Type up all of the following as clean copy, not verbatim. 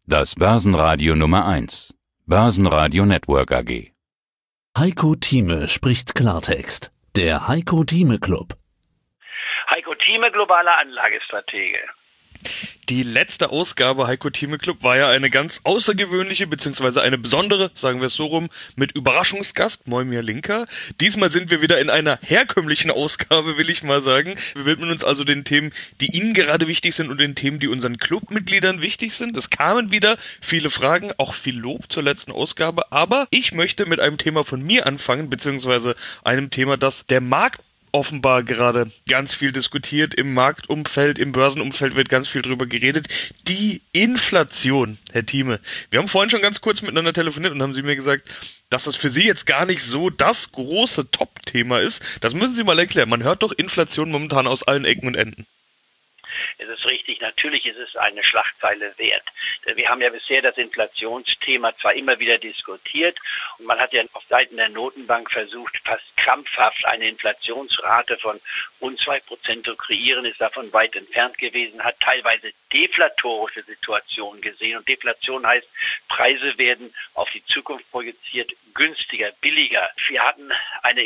Das Börsenradio Nummer 1. Börsenradio Network AG. Heiko Thieme spricht Klartext. Der Heiko Thieme Club. Heiko Thieme, globaler Anlagestratege. Die letzte Ausgabe Heiko Thieme Club war ja eine ganz außergewöhnliche, beziehungsweise eine besondere, sagen wir es so rum, mit Überraschungsgast, Moimir Linker. Diesmal sind wir wieder in einer herkömmlichen Ausgabe, will ich mal sagen. Wir widmen uns also den Themen, die Ihnen gerade wichtig sind und den Themen, die unseren Clubmitgliedern wichtig sind. Es kamen wieder viele Fragen, auch viel Lob zur letzten Ausgabe, aber ich möchte mit einem Thema von mir anfangen, beziehungsweise einem Thema, das der Markt offenbar gerade ganz viel diskutiert im Marktumfeld, im Börsenumfeld wird ganz viel drüber geredet. Die Inflation, Herr Thieme. Wir haben vorhin schon ganz kurz miteinander telefoniert und haben Sie mir gesagt, dass das für Sie jetzt gar nicht so das große Top-Thema ist. Das müssen Sie mal erklären. Man hört doch Inflation momentan aus allen Ecken und Enden. Es ist richtig, natürlich ist es eine Schlagzeile wert. Wir haben ja bisher das Inflationsthema zwar immer wieder diskutiert und man hat ja auf Seiten der Notenbank versucht, fast krampfhaft eine Inflationsrate von rund 2% zu kreieren, ist davon weit entfernt gewesen, hat teilweise deflatorische Situationen gesehen. Und Deflation heißt, Preise werden auf die Zukunft projiziert günstiger, billiger. Wir hatten eine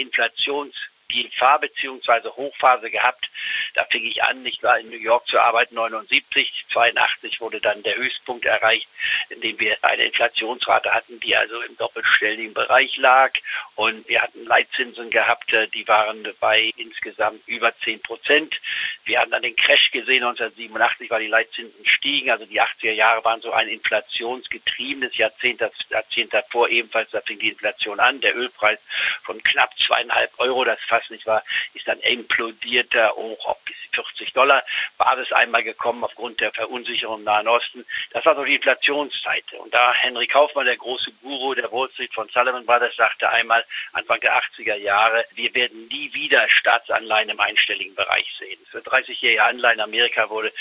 bzw. Hochphase gehabt. Da fing ich an, ich war in New York zu arbeiten, 79, 82 wurde dann der Höchstpunkt erreicht, in dem wir eine Inflationsrate hatten, die also im doppelstelligen Bereich lag. Und wir hatten Leitzinsen gehabt, die waren bei insgesamt über 10%. Wir hatten dann den Crash gesehen, 1987, weil die Leitzinsen stiegen. Also die 80er Jahre waren so ein inflationsgetriebenes Jahrzehnt, das Jahrzehnt davor ebenfalls, da fing die Inflation an. Der Ölpreis von knapp 2,5 Euro, das fast nicht war, ist dann implodiert hoch auf bis $40. Basis einmal gekommen aufgrund der Verunsicherung im Nahen Osten. Das war so die Inflationszeit. Und da Henry Kaufmann, der große Guru der Wall Street von Salomon Brothers, sagte einmal Anfang der 80er Jahre, wir werden nie wieder Staatsanleihen im einstelligen Bereich sehen. Für 30-jährige Anleihen in Amerika wurde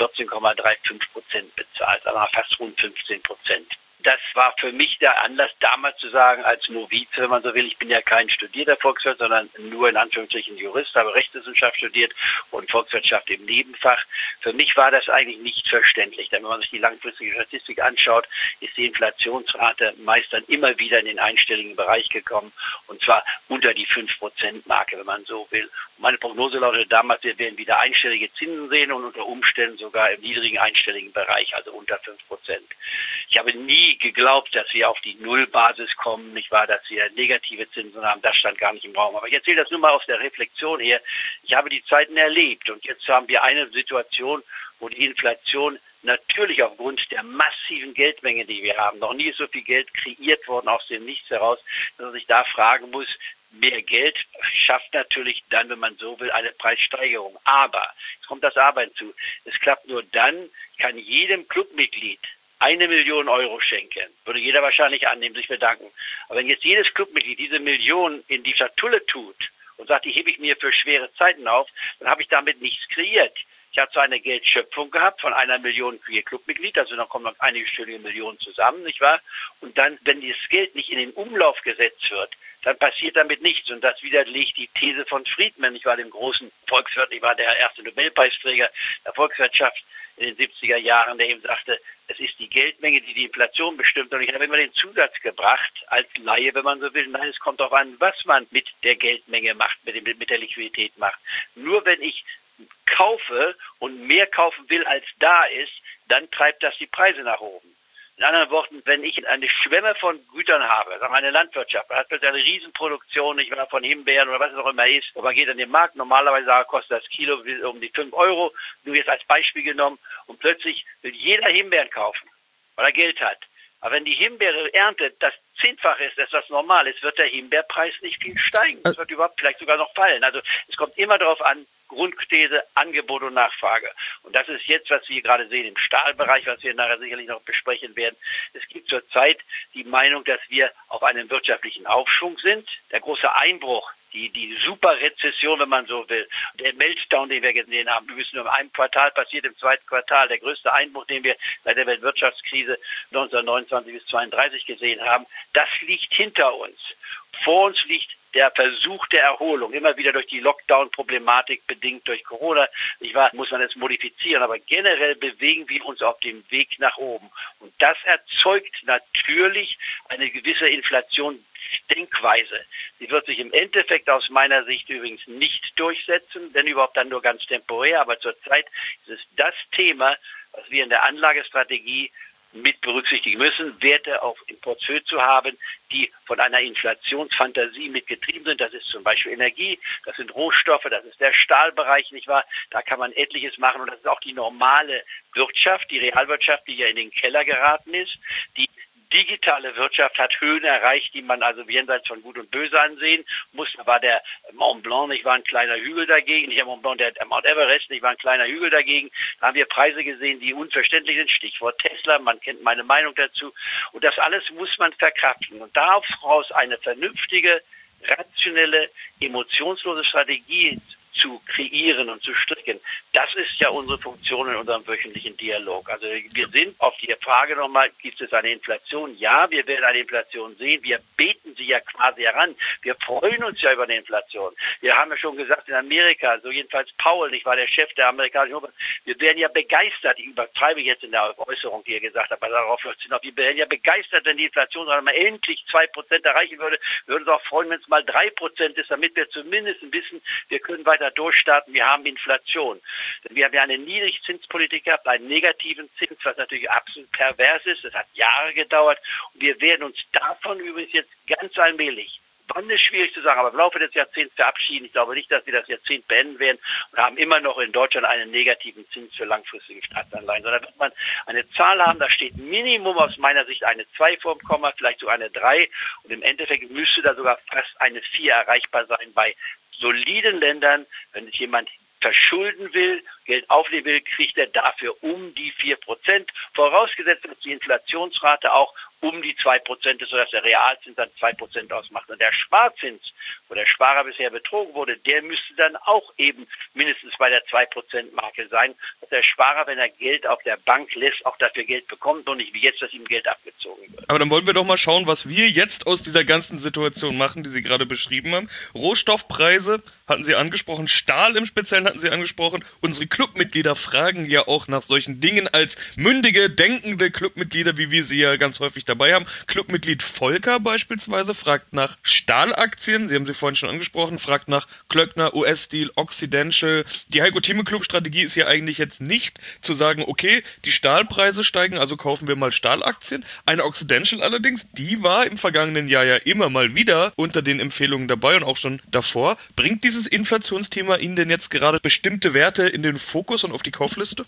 14,35% bezahlt, also fast rund 15%. Das war für mich der Anlass, damals zu sagen, als Novize, wenn man so will, ich bin ja kein studierter Volkswirt, sondern nur in Anführungsstrichen Jurist, habe Rechtswissenschaft studiert und Volkswirtschaft im Nebenfach. Für mich war das eigentlich nicht verständlich, denn wenn man sich die langfristige Statistik anschaut, ist die Inflationsrate meist dann immer wieder in den einstelligen Bereich gekommen und zwar unter die 5%-Marke, wenn man so will. Und meine Prognose lautete damals, wir werden wieder einstellige Zinsen sehen und unter Umständen sogar im niedrigen einstelligen Bereich, also unter 5%. Ich habe nie geglaubt, dass wir auf die Nullbasis kommen, nicht wahr, dass wir negative Zinsen haben, das stand gar nicht im Raum. Aber ich erzähle das nur mal aus der Reflexion her. Ich habe die Zeiten erlebt und jetzt haben wir eine Situation, wo die Inflation natürlich aufgrund der massiven Geldmenge, die wir haben, noch nie ist so viel Geld kreiert worden aus dem Nichts heraus, dass man sich da fragen muss, mehr Geld schafft natürlich dann, wenn man so will, eine Preissteigerung. Aber, es kommt das Aber hinzu, es klappt nur dann, kann jedem Clubmitglied 1 Million Euro schenken. Würde jeder wahrscheinlich annehmen, sich bedanken. Aber wenn jetzt jedes Clubmitglied diese Million in die Schatulle tut und sagt, die hebe ich mir für schwere Zeiten auf, dann habe ich damit nichts kreiert. Ich habe so eine Geldschöpfung gehabt von 1 Million für ihr Clubmitglied, also dann kommen noch einige Millionen zusammen, nicht wahr? Und dann, wenn dieses Geld nicht in den Umlauf gesetzt wird, dann passiert damit nichts. Und das widerlegt die These von Friedman. Ich war dem großen Volkswirt, ich war der erste Nobelpreisträger der Volkswirtschaft in den 70er Jahren, der eben sagte, es ist die Geldmenge, die die Inflation bestimmt. Und ich habe immer den Zusatz gebracht, als Laie, wenn man so will, nein, es kommt darauf an, was man mit der Geldmenge macht, mit der Liquidität macht. Nur wenn ich kaufe und mehr kaufen will, als da ist, dann treibt das die Preise nach oben. In anderen Worten, wenn ich eine Schwemme von Gütern habe, sagen wir eine Landwirtschaft, man hat plötzlich eine Riesenproduktion, nicht mehr von Himbeeren oder was es auch immer ist, und man geht an den Markt, normalerweise kostet das Kilo um die 5 Euro, nur jetzt als Beispiel genommen, und plötzlich will jeder Himbeeren kaufen, weil er Geld hat. Aber wenn die Himbeere erntet das 10-fache ist, das was normal ist, wird der Himbeerpreis nicht viel steigen. Es wird überhaupt vielleicht sogar noch fallen. Also es kommt immer darauf an, Grundthese, Angebot und Nachfrage. Und das ist jetzt, was wir gerade sehen im Stahlbereich, was wir nachher sicherlich noch besprechen werden. Es gibt zurzeit die Meinung, dass wir auf einem wirtschaftlichen Aufschwung sind. Der große Einbruch, die Superrezession, wenn man so will, der Meltdown, den wir gesehen haben, übrigens nur in einem Quartal passiert, im zweiten Quartal, der größte Einbruch, den wir seit der Weltwirtschaftskrise 1929 bis 1932 gesehen haben, das liegt hinter uns. Vor uns liegt der Versuch der Erholung, immer wieder durch die Lockdown-Problematik bedingt durch Corona, muss man es modifizieren, aber generell bewegen wir uns auf dem Weg nach oben. Und das erzeugt natürlich eine gewisse Inflationsdenkweise. Sie wird sich im Endeffekt aus meiner Sicht übrigens nicht durchsetzen, wenn überhaupt dann nur ganz temporär, aber zurzeit ist es das Thema, was wir in der Anlagestrategie mit berücksichtigen müssen, Werte auch im Portfolio zu haben, die von einer Inflationsfantasie mitgetrieben sind. Das ist zum Beispiel Energie, das sind Rohstoffe, das ist der Stahlbereich, nicht wahr? Da kann man etliches machen und das ist auch die normale Wirtschaft, die Realwirtschaft, die ja in den Keller geraten ist. Die digitale Wirtschaft hat Höhen erreicht, die man also jenseits von Gut und Böse ansehen muss. Da war der Mont Blanc, nicht war ein kleiner Hügel dagegen, nicht der Mont Blanc, der Mount Everest, nicht war ein kleiner Hügel dagegen. Da haben wir Preise gesehen, die unverständlich sind. Stichwort Tesla, man kennt meine Meinung dazu. Und das alles muss man verkraften. Und daraus eine vernünftige, rationelle, emotionslose Strategie zu kreieren und zu stricken. Das ist ja unsere Funktion in unserem wöchentlichen Dialog. Also wir sind auf die Frage nochmal, gibt es eine Inflation? Ja, wir werden eine Inflation sehen. Wir beten sie ja quasi heran. Wir freuen uns ja über eine Inflation. Wir haben ja schon gesagt, in Amerika, so jedenfalls Powell, nicht war der Chef der amerikanischen Oper, wir werden ja begeistert, ich übertreibe jetzt in der Äußerung, die er gesagt hat, aber darauf läuft es hinaus, wir werden ja begeistert, wenn die Inflationsrate mal endlich 2% erreichen würde. Wir würden uns auch freuen, wenn es mal 3% ist, damit wir zumindest wissen, wir können weiter durchstarten, wir haben Inflation. Denn wir haben ja eine Niedrigzinspolitik gehabt, einen negativen Zins, was natürlich absolut pervers ist. Das hat Jahre gedauert. Und wir werden uns davon übrigens jetzt ganz allmählich, wann ist schwierig zu sagen, aber im Laufe des Jahrzehnts verabschieden. Ich glaube nicht, dass wir das Jahrzehnt beenden werden und haben immer noch in Deutschland einen negativen Zins für langfristige Staatsanleihen. Sondern wird man eine Zahl haben, da steht Minimum aus meiner Sicht eine 2 vorm Komma, vielleicht sogar eine 3. Und im Endeffekt müsste da sogar fast eine 4 erreichbar sein bei soliden Ländern. Wenn sich jemand verschulden will, Geld aufnehmen will, kriegt er dafür um die 4%. Vorausgesetzt, dass die Inflationsrate auch um die 2% ist, sodass der Realzins dann 2% ausmacht. Und der Sparzins, wo der Sparer bisher betrogen wurde, der müsste dann auch eben mindestens bei der 2%-Marke sein, dass der Sparer, wenn er Geld auf der Bank lässt, auch dafür Geld bekommt und nicht wie jetzt, dass ihm Geld abgezogen wird. Aber dann wollen wir doch mal schauen, was wir jetzt aus dieser ganzen Situation machen, die Sie gerade beschrieben haben. Rohstoffpreise hatten Sie angesprochen, Stahl im Speziellen hatten Sie angesprochen. Unsere Clubmitglieder fragen ja auch nach solchen Dingen als mündige, denkende Clubmitglieder, wie wir sie ja ganz häufig dabei haben. Clubmitglied Volker beispielsweise fragt nach Stahlaktien, Sie haben sie vorhin schon angesprochen, fragt nach Klöckner, US-Steel, Occidental. Die Heiko Thieme Club Strategie ist ja eigentlich jetzt nicht zu sagen, okay, die Stahlpreise steigen, also kaufen wir mal Stahlaktien. Eine Occidental allerdings, die war im vergangenen Jahr ja immer mal wieder unter den Empfehlungen dabei und auch schon davor. Bringt dieses Inflationsthema Ihnen denn jetzt gerade bestimmte Werte in den Fokus und auf die Kaufliste?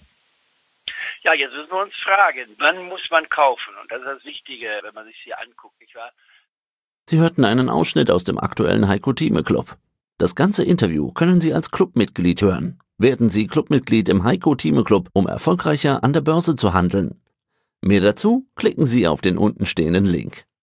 Ja, jetzt müssen wir uns fragen, wann muss man kaufen? Und das ist das Wichtige, wenn man sich hier anguckt, nicht wahr? Sie hörten einen Ausschnitt aus dem aktuellen Heiko Thieme Club. Das ganze Interview können Sie als Clubmitglied hören. Werden Sie Clubmitglied im Heiko Thieme Club, um erfolgreicher an der Börse zu handeln. Mehr dazu klicken Sie auf den untenstehenden Link.